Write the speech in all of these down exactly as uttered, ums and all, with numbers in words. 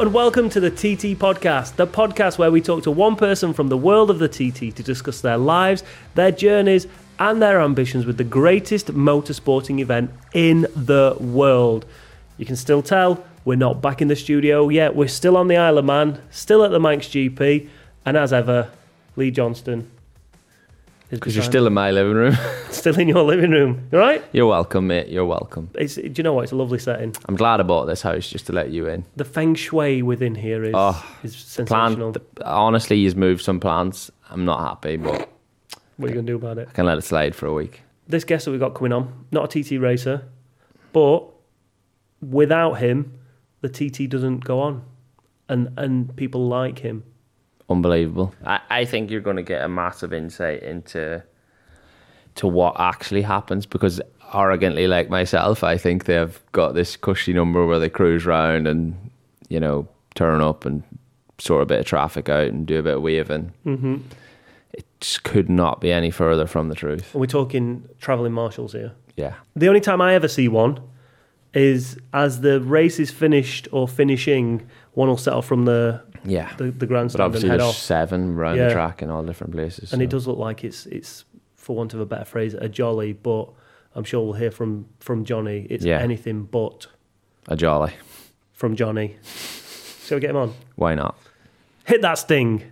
and welcome to the T T Podcast, the podcast where we talk to one person from the world of the T T to discuss their lives, their journeys, and their ambitions with the greatest motorsporting event in the world. You can still tell we're not back in the studio yet. We're still on the Isle of Man, still at the Manx G P, and as ever, Lee Johnston. Because you're still in my living room. Still in your living room, all right? You're welcome, mate. You're welcome. It's, do you know what? It's a lovely setting. I'm glad I bought this house just to let you in. The feng shui within here is, oh, is sensational. Plant, honestly, you've moved some plants. I'm not happy, but what are you going to do about it? I can let it slide for a week. This guest that we've got coming on, not a T T racer, but without him, the T T doesn't go on. And and people like him. Unbelievable. I, I think you're going to get a massive insight into to what actually happens, because arrogantly, like myself, I think they've got this cushy number where they cruise around and, you know, turn up and sort a bit of traffic out and do a bit of waving. Mm-hmm. It just could not be any further from the truth. Are we talking travelling marshals here? Yeah. The only time I ever see one is as the race is finished or finishing, one will set off from the Yeah, the, the grandstand but obviously and head there's off. seven around Yeah. the track in all different places. And so. it does look like it's, it's, for want of a better phrase, a jolly, but I'm sure we'll hear from, from Johnny, it's Yeah. anything but A jolly. from Johnny. Shall we get him on? Why not? Hit that sting.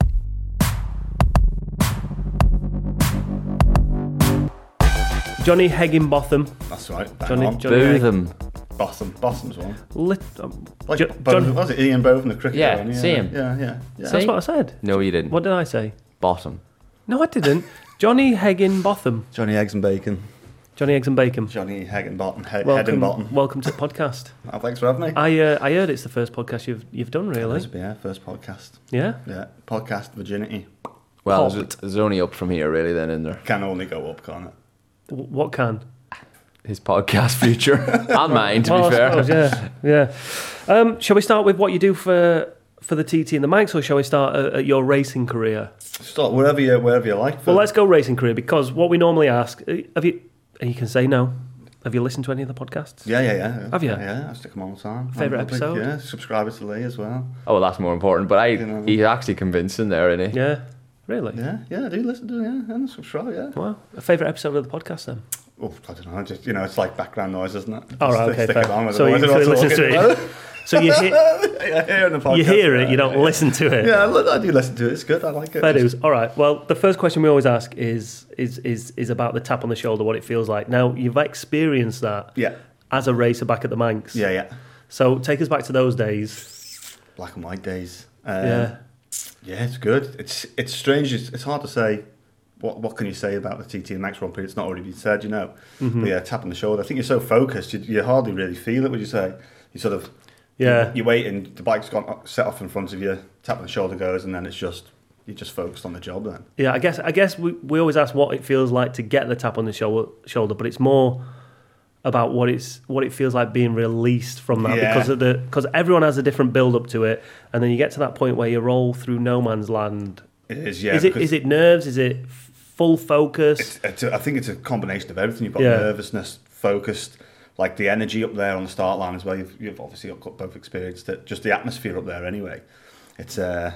Johnny Higginbotham. That's right. bang Johnny, on. Johnny Boo Heg- them. Botham. Botham's one. Lit, um, Like Jo- Botham, John- was it Ian Botham, the cricketer? Yeah, one? see him. Yeah, yeah, yeah. that's See? what I said. No, you didn't. What did I say? Bottom. No, I didn't. Johnny Higginbotham. Johnny Eggs and Bacon. Johnny Eggs and Bacon. Johnny Higginbottom. He- Head and Welcome, Bottom. welcome to the podcast. Oh, thanks for having me. I uh, I heard it's the first podcast you've you've done, really. This will be our first podcast. Yeah. Yeah, podcast virginity. Well, Popped. there's, there's only up from here, really, then, isn't there? Can only go up, can't it? W- What can? His podcast future. And mine, to Well, I be fair. suppose, yeah, yeah. Um, shall we start with what you do for for the T T and the Manx, or shall we start at, at your racing career? Start wherever you wherever you like. Well, let's go racing career, because what we normally ask, uh, have you? And you can say no. Have you listened to any of the podcasts? Yeah, yeah, yeah. Have you? Yeah, I stick them all the time. Favourite I'm a big- episode? Yeah, subscribe to Lee as well. Oh, well, that's more important. But I, You know. he's actually convincing there, isn't he? Yeah. Really? Yeah, yeah, I do listen to it, yeah, and subscribe, yeah. Wow. A favourite episode of the podcast then? Oh, I don't know, just, you know, it's like background noise, isn't it? All right, Just okay, stick fair. it on with So the you voice, so I'm you not listen to talking. it. So you hear, I hear in the podcast. you hear it, yeah, you don't yeah. listen to it. Yeah, I do listen to it. It's good. I like it. Fair Just- dues. All right. Well, the first question we always ask is is is is about the tap on the shoulder, what it feels like. Now, you've experienced that Yeah, as a racer back at the Manx. yeah, yeah. So take us back to those days. Black and white days. Um, Yeah. yeah, it's good. It's it's strange. It's, it's hard to say. What what can you say about the T T and Max Grand Prix? It's not already been said, you know. Mm-hmm. But yeah, tap on the shoulder. I think you're so focused, you, you hardly really feel it. Would you say? You sort of Yeah. You wait and the bike's gone set off in front of you. Tap on the shoulder goes, and then it's just you're just focused on the job. Then Yeah, I guess I guess we, we always ask what it feels like to get the tap on the shoulder, shoulder, but it's more about what it's what it feels like being released from that, Yeah. because of the because everyone has a different build up to it, and then you get to that point where you roll through no man's land. it is. Yeah. is it because is it nerves? Is it full focus? It's, it's a, I think it's a combination of everything. You've got Yeah. nervousness, focused, like the energy up there on the start line as well. You've, you've obviously got both experienced it. Just the atmosphere up there anyway. It's uh,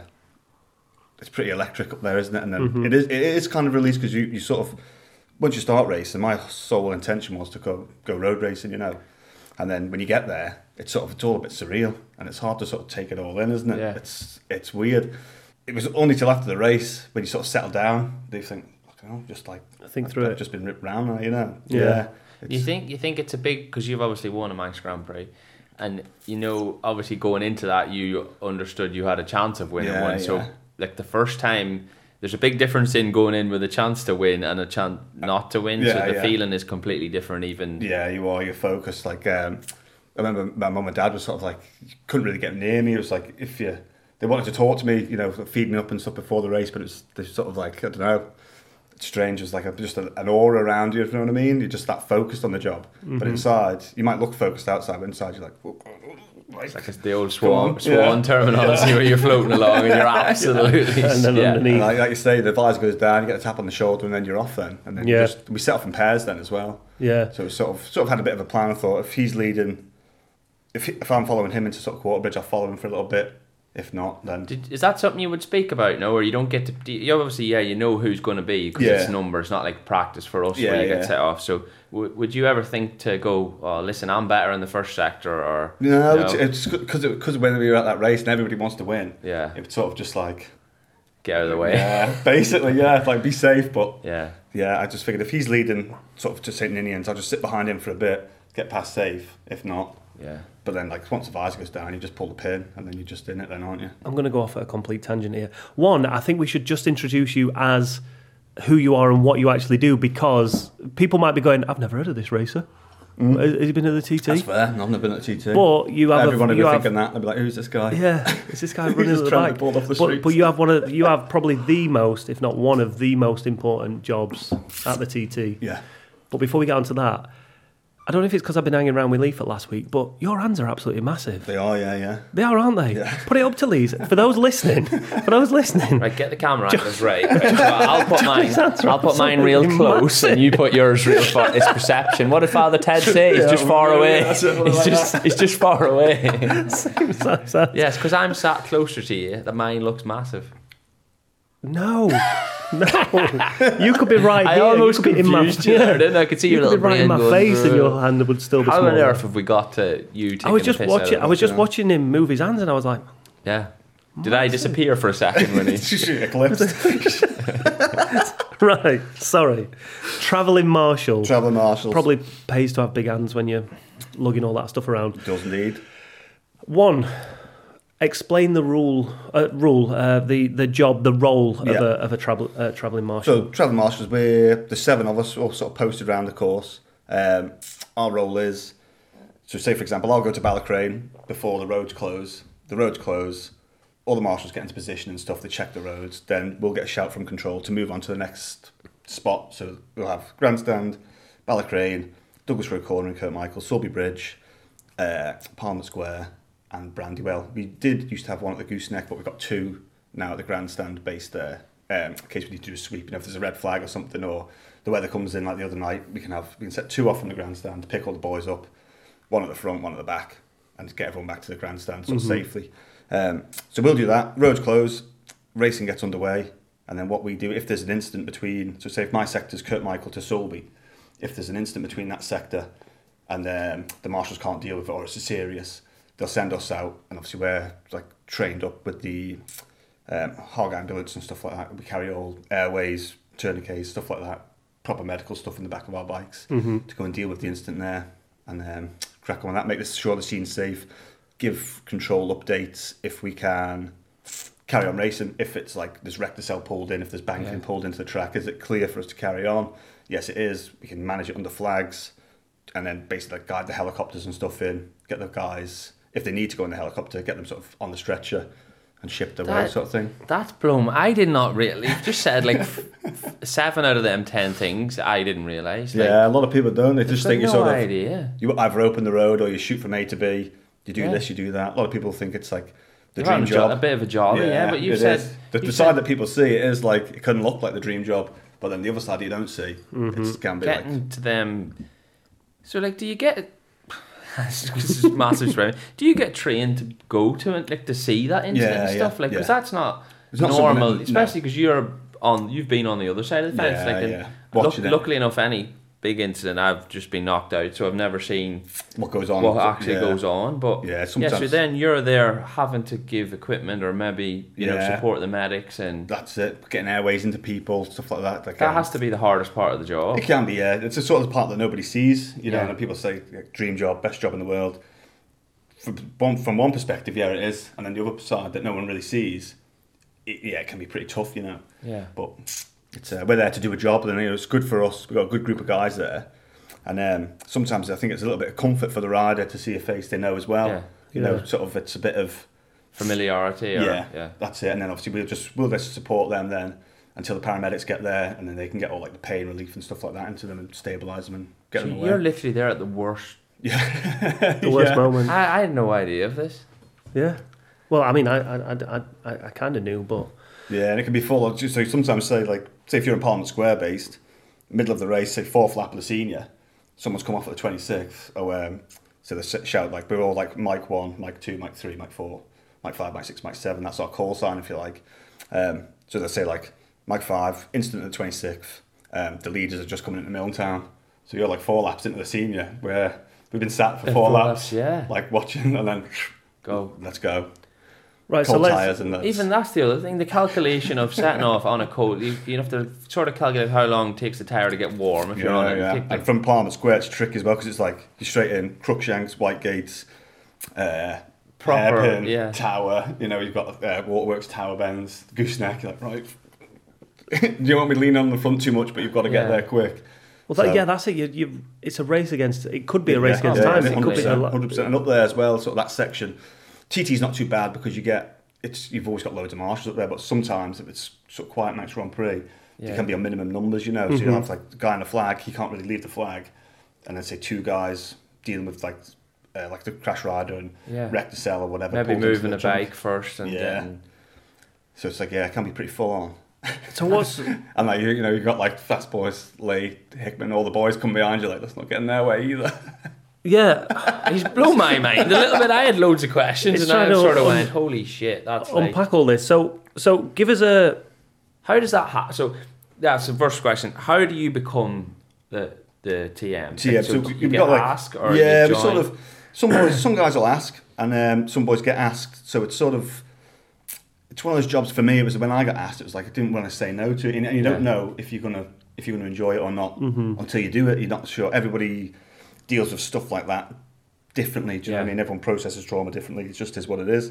it's pretty electric up there, isn't it? And then Mm-hmm. it is it is kind of released because you, you sort of once you start racing, my sole intention was to go go road racing, you know. And then when you get there, it's sort of it's all a bit surreal and it's hard to sort of take it all in, isn't it? Yeah. It's it's weird. It was only till after the race when you sort of settle down, do you think, you know, just like Think through I've it. just been ripped round now, you know. Yeah. You it's- think you think it's a big, because you've obviously won a Manx Grand Prix, and you know obviously going into that you understood you had a chance of winning Yeah, one. So yeah. like the first time, there's a big difference in going in with a chance to win and a chance not to win. Yeah, so the yeah. feeling is completely different. Even Yeah, you are. You're focused. Like um, I remember my mum and dad was sort of like you couldn't really get near me. It was like if you they wanted to talk to me, you know, feed me up and stuff before the race, but it was they sort of like I don't know. It's strange. It's like a, just a, an aura around you. If you know what I mean. You're just that focused on the job. Mm-hmm. But inside, you might look focused outside, but inside you're like. it's like it's the old Come swan on, swan yeah. terminology where you're floating along and you're absolutely And then yeah. underneath. And like, like you say, the visor goes down, you get a tap on the shoulder, and then you're off. Then and then Yeah. you just we set off in pairs then as well. Yeah. So we sort of sort of had a bit of a plan. I thought if he's leading if if I'm following him into sort of Quarterbridge, I'll follow him for a little bit. If not, then Did, is that something you would speak about? No, or you don't get to. do You obviously, yeah, you know who's going to be because Yeah. it's numbers, not like practice for us Yeah, where you yeah. get set off. So, w- would you ever think to go? Oh, listen, I'm better in the first sector, or no, you it's, know, it's because because when we were at that race and everybody wants to win, yeah, it's sort of just like get out of the way. yeah, basically yeah, like be safe. But Yeah, yeah, I just figured if he's leading sort of to Saint Ninians, I'll just sit behind him for a bit, get past safe. If not, yeah. but then like once the visor goes down, you just pull the pin and then you're just in it, then aren't you? I'm going to go off at a complete tangent here. One, I think we should just introduce you as who you are and what you actually do, because people might be going, I've never heard of this racer. Mm. Has has he been at the T T? That's fair. I've never been at T T. But you have Everyone a, would you be have, thinking that. They'd be like, "Who's this guy?" yeah, is this guy He's running just at the trying to back? pull off the But, streets. but you have one of you have probably the most, if not one of the most important jobs at the T T. Yeah. But before we get on to that, I don't know if it's because I've been hanging around with Leaflet last week, but your hands are absolutely massive. They are, yeah, yeah. They are, aren't they? Yeah. Put it up to Lee's. For those listening, for those listening, Right, get the camera angles right. right. So I'll put mine. hands are I'll put mine real absolutely close, massive. and you put yours real far. It's perception. What did Father Ted say? He's Yeah, just far yeah, away. that's it, He's like just he's just far away. Same size hands. Yes, because I'm sat closer to you. That mine looks massive. No, no. You could be right I here. almost you could be in my, confused you there, didn't I? I could see you your could be little right in my brain face, going, and your hand would still be How on smaller. earth have we got to you taking I was the just piss watching. out I of was it? just you know? watching him move his hands, and I was like, Yeah. Did I disappear for a second when he... Eclipsed. right, sorry. Travelling marshal Travelling marshals. probably pays to have big hands when you're lugging all that stuff around. does indeed. One, explain the rule. Uh, rule. Uh, the the job, the role of Yeah. a of a travel uh, travelling marshal. So, travelling marshals, we're the seven of us all sort of posted around the course. Um, our role is, so say for example, I'll go to Ballacrane before the roads close. The roads close, all the marshals get into position and stuff, they check the roads, then we'll get a shout from control to move on to the next spot. So we'll have Grandstand, Ballacrane, Douglas Road Corner in Kirkmichael, Sulby Bridge, uh, Palmer Square and Brandywell. We did used to have one at the Gooseneck, but we've got two now at the Grandstand based there. Um, in case we need to do a sweep, you know, if there's a red flag or something, or the weather comes in like the other night, we can have we can set two off from the Grandstand, pick all the boys up, one at the front, one at the back, and get everyone back to the Grandstand sort of Mm-hmm. safely. Um, so we'll do that. Roads close, racing gets underway, and then what we do, if there's an incident between, so say if my sector's Kirkmichael to Sulby, if there's an incident between that sector and um, the marshals can't deal with it or it's serious, they'll send us out, and obviously we're like trained up with the um, hog ambulance and stuff like that. We carry all airways, tourniquets, stuff like that, proper medical stuff in the back of our bikes Mm-hmm. to go and deal with the incident there, and um, crack on with that, make this sure the scene's safe, give control updates if we can, carry on racing. If it's like there's wreck the cell pulled in, if there's banking Yeah. pulled into the track, is it clear for us to carry on? Yes, it is. We can manage it under flags, and then basically like guide the helicopters and stuff in, get the guys, if they need to go in the helicopter, get them sort of on the stretcher and shipped away, That- sort of thing. That's blown. I did not really. You've just said like f- f- seven out of them ten things I didn't realise. Like, Yeah, a lot of people don't. They just I've think you no sort of idea. you either open the road or you shoot from A to B. You do Yeah. this, you do that. A lot of people think it's like the You're dream having a jo- job. A bit of a job, yeah. But you've it said is. the, you've the said side that people see it is like it can look like the dream job, but then the other side you don't see, Mm-hmm. it can be getting like to them. So like, do you get? This is massive spread. Do you get trained to go to it, like to see that incident Yeah, and stuff? yeah, like, because yeah. that's not It's not something normal, that- no. especially because you're on. You've been on the other side of the fence. Yeah, like, and yeah. luck- Watching it. luckily enough, any big incident, I've just been knocked out, so I've never seen what goes on. what actually yeah. goes on. But Yeah, yeah, so sometimes- then you're there having to give equipment or maybe you know Yeah. support the medics, and That's it. Getting airways into people, stuff like that. Like, that um, has to be the hardest part of the job. It can be, yeah. It's a sort of part that nobody sees, you know. Yeah. And people say like, dream job, best job in the world. From one from one perspective, yeah, it is, and then the other side that no one really sees, it, yeah, it can be pretty tough, you know. Yeah. But it's uh, we're there to do a job, and you know, it's good for us. We've got a good group of guys there, and um, sometimes I think it's a little bit of comfort for the rider to see a face they know as well. Yeah. You know, Yeah. sort of it's a bit of Familiarity, or, yeah, yeah. that's it. And then obviously we'll just we'll just support them then until the paramedics get there, and then they can get all like the pain relief and stuff like that into them and stabilise them and get So them away. you're literally there at the worst. Yeah, The worst yeah. moment. I, I had no idea of this. Yeah. Well, I mean, I I, I, I, I kind of knew, but Yeah, and it can be full of just so sometimes say like say if you're in Parliament Square based, middle of the race, say fourth lap of the senior, someone's come off at the twenty-sixth, or um, So they s- shout like we're all like mic one, mic two, mic three, mic four, mic five, mic six, mic seven. That's our call sign, if you like. Um, so they say like mic five, instant at the twenty-sixth. Um, the leaders are just coming into Milltown. So you're like four laps into the senior where we've been sat for four, four laps, laps, yeah. like watching, and then Go. let's go. Right, Cold so tires let's. and that's, Even that's the other thing, the calculation of setting off on a cold, you, you have to sort of calculate how long it takes the tyre to get warm if yeah, you're on it. yeah. You take the- And from Palmer Square, it's tricky as well because it's like you're straight in Crookshanks, Whitegates, uh, Proper, Hairpin, yeah. Tower. You know, you've got uh, Waterworks, Tower Bends, Gooseneck. You're like, right, do you want me to lean on the front too much? But you've got to get Yeah. there quick. Well, that, So- yeah, that's it. You, you, it's a race against. It could be a race Yeah, against yeah, time. yeah, It could be a one lot. hundred percent. And up there as well, sort of that section. T T's not too bad because you get it's. You've always got loads of marshals up there, but sometimes if it's sort of quiet nights Grand Prix, Yeah. you can be on minimum numbers. You know, so Mhm. you have like the guy on the flag, he can't really leave the flag, and then say two guys dealing with like uh, like the crash rider and Yeah. wreck the cell or whatever. Maybe pulled into moving the a trunk. bike first and Yeah. getting... So it's like yeah, it can be pretty full on. So what's And like you, you know, you've got like Fast Boys, Lee, Hickman, all the boys come behind you. Like, let's not get in their way either. yeah? He's blown my mind a little bit. I had loads of questions It's and I trying to sort of un- went, holy shit, that's like... Unpack all this. So so give us a. How does that happen? So that's the first question. How do you become the the T M? T M. So, So do you we've get got like asked or yeah, you we sort join? of some boys, some guys will ask, and um, some boys get asked. So it's sort of it's one of those jobs for me. It was when I got asked, it was like I didn't want to say no to it, and you don't Yeah. know if you're gonna if you're gonna enjoy it or not Mhm. until you do it. You're not sure. Everybody deals with stuff like that differently. Do you know what I Yeah. mean? Everyone processes trauma differently. It just is what it is.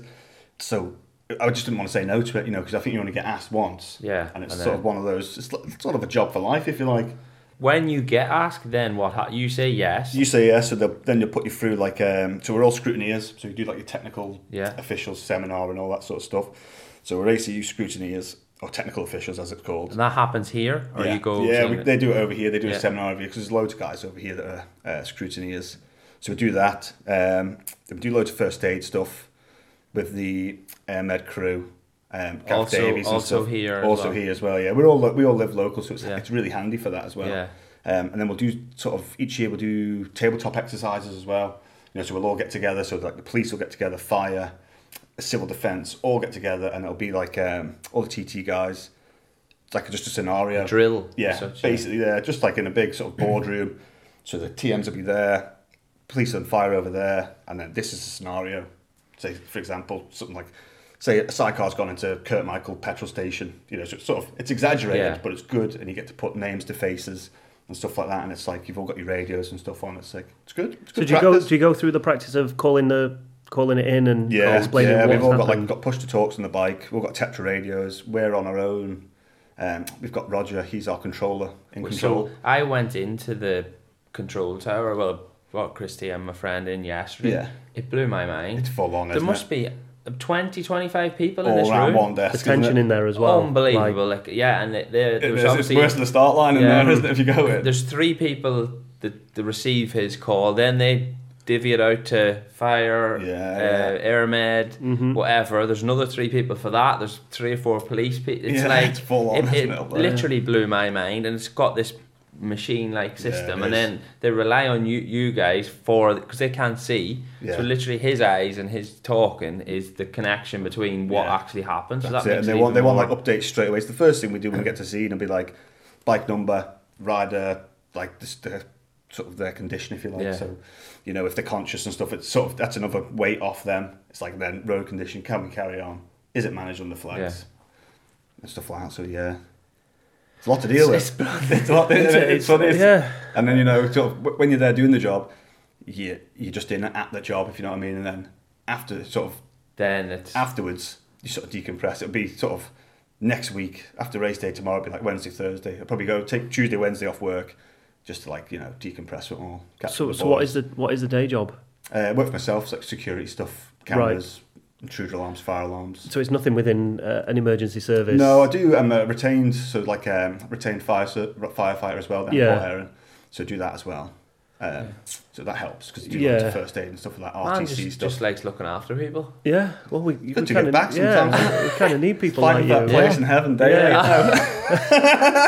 So I just didn't want to say no to it, you know, because I think you only get asked once. Yeah, And it's and sort then- of one of those. It's like- it's sort of a job for life, if you like. When you get asked, then what? Ha- you say yes. You say yes, so they'll- then they'll put you through like um, so we're all scrutineers, so you do like your technical Yeah. officials seminar and all that sort of stuff. So we're A C U scrutineers or technical officials as it's called. And that happens here, or yeah, you go. yeah, to- we, they do it over here. They do Yeah. a seminar over here because there's loads of guys over here that are uh, scrutineers. So we do that. Um, we do loads of first aid stuff with the uh, med crew. Um, Gav Also- Davies and also stuff. here as also well. here as well. Yeah, we're all we all live local, so it's Yeah. it's really handy for that as well. Yeah. Um, and then we'll do sort of each year we'll do tabletop exercises as well. You know, so we'll all get together. So like the police will get together, fire, civil defence, all get together, and it'll be like um, all the T T guys. It's like just a scenario. Drill. Yeah, as such, yeah. basically, yeah, just like in a big sort of boardroom. So the T Ms will be there, police and fire over there, and then this is a scenario. Say, for example, something like, say a sidecar's gone into Kurt Michael petrol station. You know, so it's sort of it's exaggerated, Yeah. but it's good, and you get to put names to faces and stuff like that. And it's like you've all got your radios and stuff on. It's like it's good. It's So good do you go? practice. Do you go through the practice of calling the calling it in and Yeah, explaining yeah, what's we've all got happened? like got push to talks on the bike. We've got Tetra radios. We're on our own. Um, we've got Roger. He's our controller in control. So I went into the control tower. Well, got Christy and my friend in yesterday. Yeah. It blew my mind. It's full on. There isn't must it? be twenty, twenty-five people in all this around room. one desk. the isn't tension it? in there as well. Unbelievable. Like, yeah, and it, there, It there was is, it's obviously worse than the start line in Yeah. there, isn't it, if you go in? there's three people that, that receive his call. Then they divvy it out to fire, Yeah, uh, yeah. air med, Mhm. whatever. There's another three people for that. There's three or four police people. It's Yeah, like it's full on, it, isn't it it, up there? literally blew my mind, and it's got this machine-like system, it and is. then they rely on you, you guys for because they can't see. Yeah. So literally, his eyes and his talking is the connection between what Yeah. actually happens. So That's that it. makes And they it want they even want more- like updates straight away. It's the first thing we do when we get to scene and be like, bike number, rider, like this, the sort of their condition, if you like. Yeah. So, you know, if they're conscious and stuff, it's sort of that's another weight off them. It's like then road condition. Can we carry on? Is it managed under flags? And stuff like that. So yeah. It's a lot to deal with. It's- It's a lot. It's, it's, what it is. Yeah. And then you know, sort of, when you're there doing the job, you you're just in at the job, if you know what I mean. And then after sort of Then it's afterwards, you sort of decompress. It'll be sort of next week after race day tomorrow. It'll be like Wednesday, Thursday. I'll probably go take Tuesday, Wednesday off work, just to like you know decompress it all. catch So up with so what boys. is the what is the day job? Uh, work for myself, it's like security stuff, cameras, intruder alarms, fire alarms. So it's nothing within uh, an emergency service. No, I do. I'm a retained, so like um, retained fire firefighter as well. Down Yeah. in Port Erin, so do that as well. Um, So that helps because you do lots Yeah. of first aid and stuff like that, man R T C just, stuff. just likes looking after people. Yeah. Well, we, we Good to kind get of back yeah, sometimes. we kind of need people Fighting like for you. that place in heaven, day Yeah. yeah.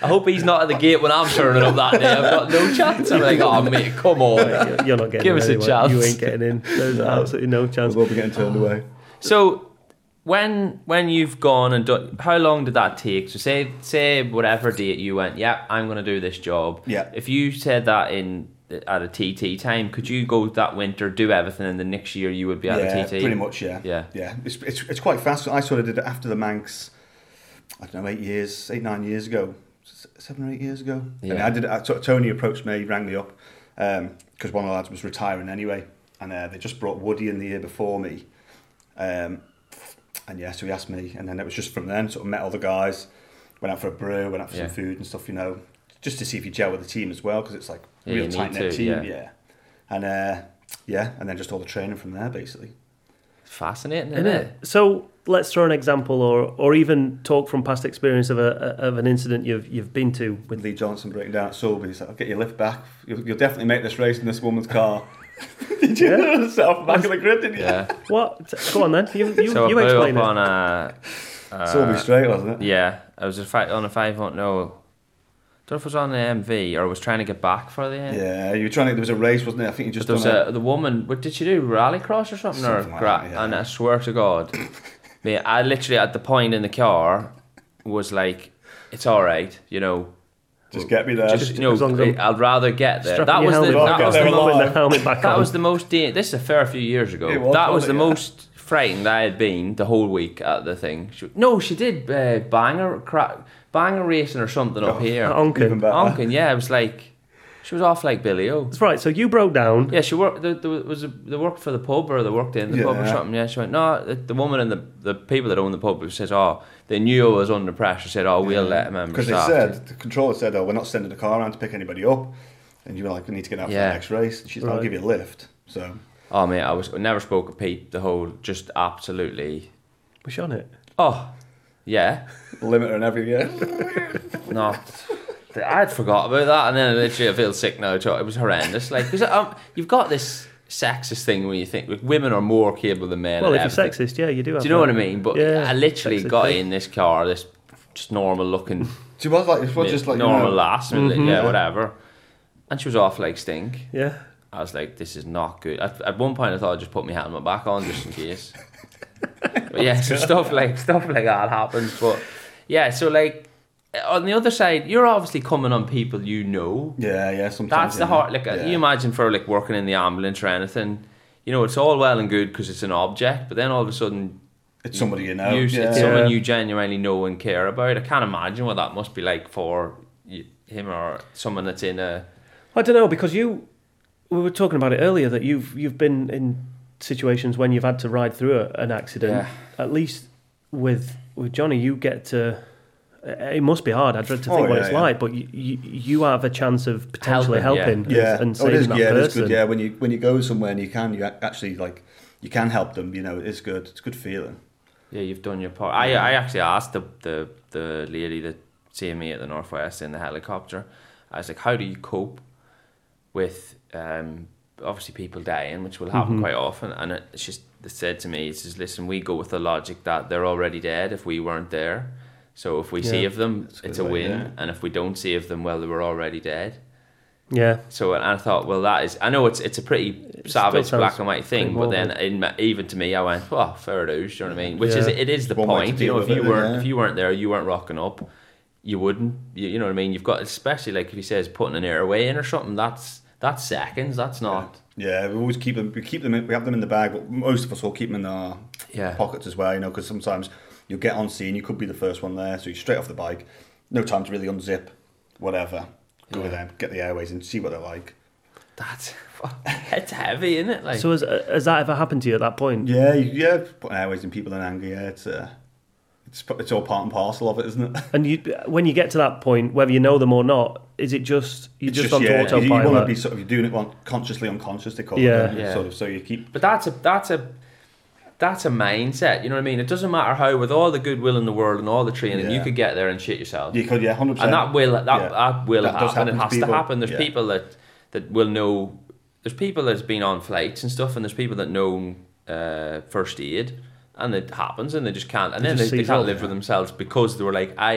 I hope he's not at the gate when I'm turning up that day. I've got no chance. I'm like, oh mate, come on. You're- You're not getting Give in us a anyway. chance. You ain't getting in. There's absolutely no chance. We'll be getting turned away. So when when you've gone and done, how long did that take? So say say whatever date you went, yeah, I'm going to do this job. Yeah. If you said that in at a T T time, could you go that winter, do everything, and the next year you would be at Yeah, a T T? pretty much, yeah. Yeah. Yeah. It's, it's, it's quite fast. I sort of did it after the Manx, I don't know, eight years, eight, nine years ago. Seven or eight years ago. Yeah. And I did. I, Tony approached me, rang me up, because um, one of the lads was retiring anyway, and uh, they just brought Woody in the year before me, um, and yeah, so he asked me, and then it was just from then. Sort of met all the guys, went out for a brew, went out for Yeah. some food and stuff, you know, just to see if you gel with the team as well, because it's like a Yeah, you real need tight knit to, team, yeah. yeah. And uh, yeah, and then just all the training from there, basically. Fascinating, isn't, Isn't it? it? So let's throw an example, or or even talk from past experience of a of an incident you've you've been to with. Lee Johnson breaking down at Sulby. He's like, I'll get your lift back. You'll, you'll definitely make this race in this woman's car. Did you Yeah. set off the back of the grid, didn't you? Yeah. What? Go on then. You you, So you I blew explain up it. on a. Uh, Sulby straight, wasn't it? Yeah, I was a fi- on a five hundred. No, I don't know if it was on the M V or I was trying to get back for the. Yeah, you were trying to. There was a race, wasn't it? I think you just There was done a, the woman. What did she do? Rallycross or something? Something or like gra- that, yeah. And I swear to God, mate, I literally at the point in the car was like, "It's all right, you know." Just get me there. Just you know, as long as I'm I'd rather get there. Strapping That your was the helmet that back was on. the There most alive. the helmet back that on. was the most. Da- this is a fair few years ago. It was, that was the wasn't it? Yeah. most frightened I had been the whole week at the thing. She, no, she did uh, banger cra- banger racing or something up here. Onken. Even better. Onken, yeah, it was like she was off like Billy O. That's right. So you broke down. Yeah, she worked. There, there was a, they worked for the pub or they worked in the pub or Yeah. something. Yeah, she went. No, the, the woman and the the people that own the pub says, oh, they knew I was under pressure. Said, oh, we'll let members. Because they after. said, the controller said, oh, we're not sending the car around to pick anybody up. And you were like, we need to get out Yeah. for the next race. And she's like, I'll Right. give you a lift. So, Oh mate, I was I never spoke a peep. The whole just absolutely. Was she on it? Oh, yeah, limiter and every year. not. I'd forgot about that, and then literally I feel sick now. so It was horrendous. Like, because um, you've got this sexist thing where you think like, women are more capable than men. Well, at if you're everything. sexist, yeah, you do. Have Do you know that. what I mean? But Yeah, I literally sexist got thing. in this car, this just normal looking, She was like, it was just like, normal you know, lass, Mhm. yeah, whatever. And she was off like stink. Yeah. I was like, this is not good. At, at one point, I thought I'd just put my helmet back on just in case. But yeah, so stuff like stuff like that happens. But yeah, so like on the other side, you're obviously coming on people you know. Yeah, yeah, sometimes. That's the yeah. hard. Like, Yeah. you imagine for like working in the ambulance or anything. You know, it's all well and good because it's an object, but then all of a sudden, It's somebody you know. you, yeah. it's someone Yeah. you genuinely know and care about. I can't imagine what that must be like for you, him or someone that's in a. I don't know, because you, we were talking about it earlier, that you've you've been in situations when you've had to ride through a, an accident. Yeah. At least with with Johnny, you get to. It must be hard. I dread to Oh, think what yeah, it's yeah. like, but you, you you have a chance of potentially Helping, helping, Yeah, and oh, it saving is, that yeah, it is person. good. Yeah, when you when you go somewhere and you can, you ac- actually like you can help them. You know, it is good. It's a good feeling. Yeah, you've done your part. I I actually asked the the, the lady that seeing me at the Northwest in the helicopter. I was like, how do you cope with um, obviously people dying, which will happen Mhm. quite often? And it, she said to me, she says, listen, we go with the logic that they're already dead if we weren't there. So if we Yeah. save them, That's a it's good a way, win. yeah. And if we don't save them, well, they were already dead. Yeah, So and I thought, well, that is. I know it's it's a pretty savage sounds black and white thing, pretty but then in my, even to me, I went, well, fair dues. Do you know what I mean? Which is Yeah. it is the One way to point. You deal know, if with you it, weren't yeah. if you weren't there, you weren't rocking up. You wouldn't. You, you know what I mean? You've got, especially like if he says putting an airway in or something. That's that's seconds. That's not. Yeah, we always keep them. We keep them. In, we have them in the bag, but most of us will keep them in our Yeah. pockets as well. You know, because sometimes you'll get on scene. You could be the first one there, so you're straight off the bike. No time to really unzip, whatever. Go with them, get the airways, and see what they're like. That's it's heavy, isn't it? Like so has, has that ever happened to you at that point? Yeah, you- yeah. Putting airways in people in anger. Yeah, it's uh, it's it's all part and parcel of it, isn't it? And you, when you get to that point, whether you know them or not, is it just you're It's just, on yeah, autopilot? You, you want to be sort of you're doing it one, consciously unconscious. They call Yeah. it. Yeah. Sort of. So you keep. But that's a that's a that's a mindset. You know what I mean? It doesn't matter how, with all the goodwill in the world and all the training, you Yeah. could get there and shit yourself. You could, yeah, hundred percent. And that will that, Yeah. that will That does happen. It happen to has to people. happen. There's Yeah. people that that will know. There's people that's been on flights and stuff, and there's people that know uh, first aid, and it happens, and they just can't. And They then just they, they seize can't up, live yeah. with themselves because they were like, I had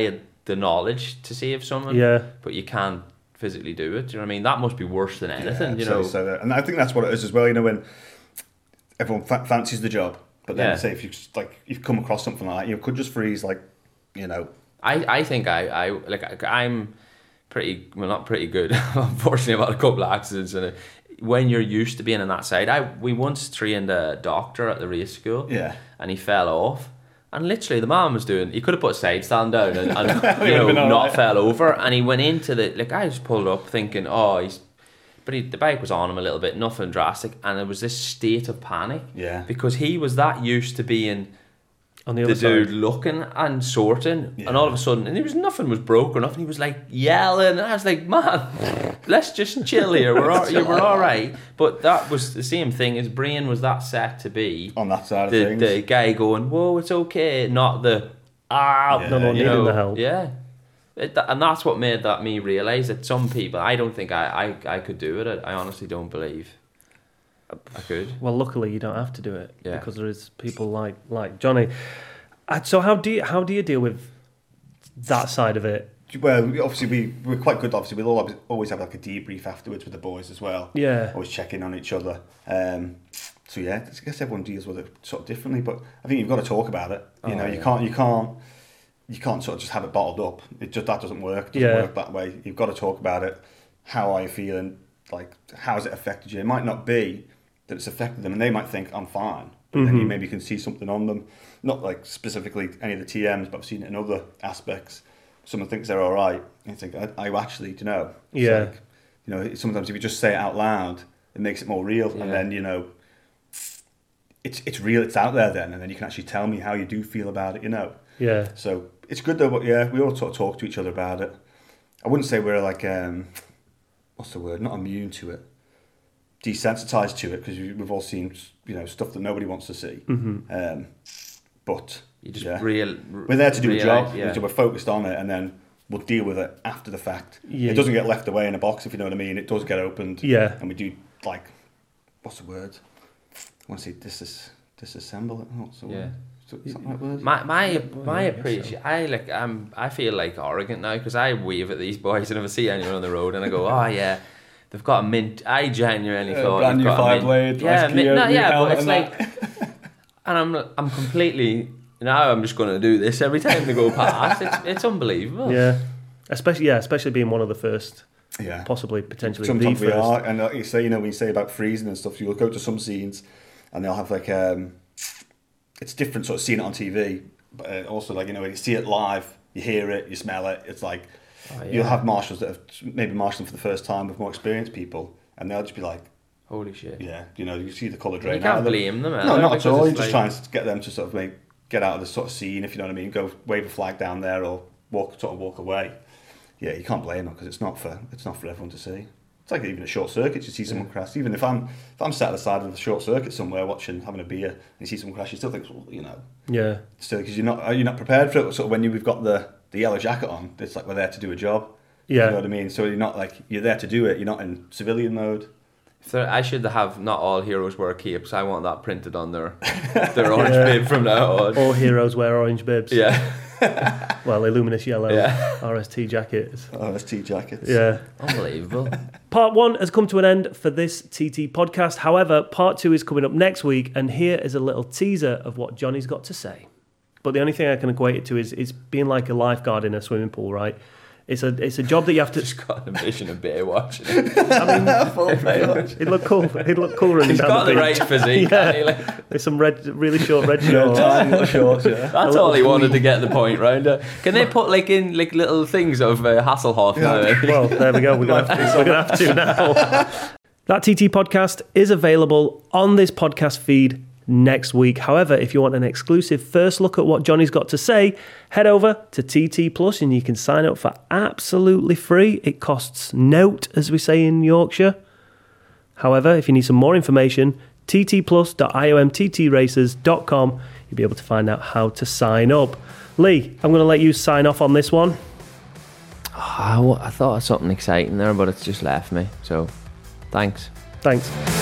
the knowledge to save someone, Yeah. but you can't physically do it. Do you know what I mean? That must be worse than anything. Yeah, you so, know, so that, and I think that's what it is as well. You know, when everyone fa- fancies the job, but then Yeah. say if you just, like you've come across something like that, you could just freeze, like, you know. I, I think I, I like I'm pretty well not pretty good. Unfortunately, I've had a couple of accidents, and when you're used to being on that side, I we once trained a doctor at the race school, Yeah. and he fell off, and literally the man was doing. He could have put a side stand down and, and you know been all not right. fell over, and he went into the like I just pulled up thinking, oh he's. But he, the bike was on him a little bit, nothing drastic, and there was this state of panic. Yeah. Because he was that used to being On the the other dude side. looking and sorting, Yeah. and all of a sudden, and there was nothing was broke or nothing. He was like yelling, and I was like, "Man, let's just chill here. We're all, yeah, we're all right." But that was the same thing. His brain was that set to be On that side of the things. the guy going, "Whoa, it's okay," not the ah, Yeah, No, no, you needing know, the help. Yeah. It, and that's what made that me realise that some people, I don't think I, I, I could do it. I honestly don't believe I could. Well, luckily you don't have to do it Yeah. because there is people like like Johnny. Uh, So how do you how do you deal with that side of it? Well, obviously we we're quite good. Obviously, we'll always always have like a debrief afterwards with the boys as well. Yeah. Always checking on each other. Um, so yeah, I guess everyone deals with it sort of differently, but I think you've got to talk about it. You Oh, know, you yeah. can't you can't you can't sort of just have it bottled up. It just that doesn't work. It doesn't Yeah. work that way. You've got to talk about it. How are you feeling? Like, how has it affected you? It might not be that it's affected them, and they might think I'm fine, but then you Mhm. maybe can see something on them. Not like specifically any of the T Ms, but I've seen it in other aspects. Someone thinks they're all right, and you think, I, I actually, do you know? It's Yeah. Like, you know, sometimes if you just say it out loud, it makes it more real, Yeah. and then you know, it's it's real. It's out there then, and then you can actually tell me how you do feel about it. You know. Yeah. So it's good though, but yeah, we all sort of talk to each other about it. I wouldn't say we're like, um, what's the word? Not immune to it, desensitized to it, because we've all seen, you know, stuff that nobody wants to see. hmm Um, but You just yeah. real. we're there to do a realise, job, Yeah. so we're focused on it, and then we'll deal with it after the fact. Yeah. It doesn't get left away in a box, if you know what I mean. It does get opened, Yeah. and we do like, what's the word? I want to say dis disassemble it. What's the Yeah. word? Something like word? My my my yeah, I guess appreciation. I like I'm I feel like arrogant now because I wave at these boys and if I see anyone on the road and I go, oh yeah, they've got a mint. I genuinely Uh, thought brand they've new got a five mint. blade, Yeah, nice mint, Kia, no, new yeah, but helmet it's and like, and I'm I'm completely now I'm just going to do this every time they go past. It's it's unbelievable. Yeah. Especially yeah, especially being one of the first, Yeah. possibly potentially Sometimes the we first. are, and like you say, you know, when you say about freezing and stuff, you'll go to some scenes, and they'll have like um, it's different sort of seeing it on T V, but uh, also like you know when you see it live, you hear it, you smell it. It's like Oh, yeah. you'll have marshals that have maybe marshalling for the first time with more experienced people, and they'll just be like, Holy shit. yeah, you know, you see the colour You drain out can't of them. blame them. No, either, not at because all. You're it's just like- trying to get them to sort of make, get out of the sort of scene, if you know what I mean. Go wave a flag down there or walk sort of walk away. Yeah, you can't blame them because it's not for it's not for everyone to see. It's like even a short circuit, you see someone crash. Even if I'm if I'm sat at the side of the short circuit somewhere watching, having a beer, and you see someone crash, you still think, well, you know, Yeah. still because you're not you're not prepared for it. Sort of when you, we've got the the yellow jacket on, it's like we're there to do a job. Yeah. You know what I mean? So you're not like you're there to do it. You're not in civilian mode. If there- I should have not all heroes wear capes. I want that printed on their their orange Yeah. bib from now on. All heroes wear orange bibs. Yeah, Well, Illuminous yellow Yeah. R S T jackets. Oh, S T jackets. Yeah. unbelievable. Part one has come to an end for this T T podcast. However, part two is coming up next week, and here is a little teaser of what Johnny's got to say. But the only thing I can equate it to is, is being like a lifeguard in a swimming pool, right? It's a it's a job that you have to. Just got a vision of Bear watching. I mean, he'd look cool. He'd look cool running He's down got the the beach. right physique. Yeah. hasn't he? Like, With some red, really short red Yeah, shorts. tiny little shorts, yeah. that's all he wanted to get the point round. Uh, Can they put like in like little things of uh, Hasselhoff? now? Well, there we go. We're gonna have to, we're gonna have to now. That T T podcast is available on this podcast feed next week. However, if you want an exclusive first look at what Johnny's got to say, head over to T T Plus and you can sign up for absolutely free. It costs note, as we say in Yorkshire. However, if you need some more information, t t plus dot iomtt racers dot com, you'll be able to find out how to sign up. Lee, I'm going to let you sign off on this one. Oh, I thought of something exciting there, but it's just left me. So, thanks. Thanks.